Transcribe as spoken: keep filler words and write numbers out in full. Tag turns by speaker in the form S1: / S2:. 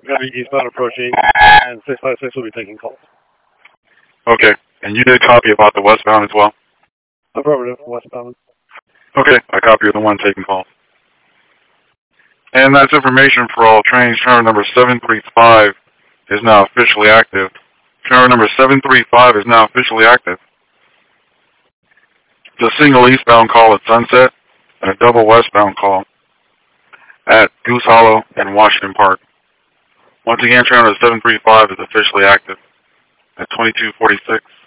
S1: going to be eastbound approaching, and six five six will be taking calls.
S2: Okay. And you did copy about the westbound as well?
S1: Affirmative, westbound.
S2: Okay. I copy the one taking calls. And that's information for all trains. Trainer number seven three five is now officially active. Trainer number seven three five is now officially active. It's a single eastbound call at Sunset and a double westbound call at Goose Hollow and Washington Park. Once again, trainer number seven three five is officially active at twenty-two forty-six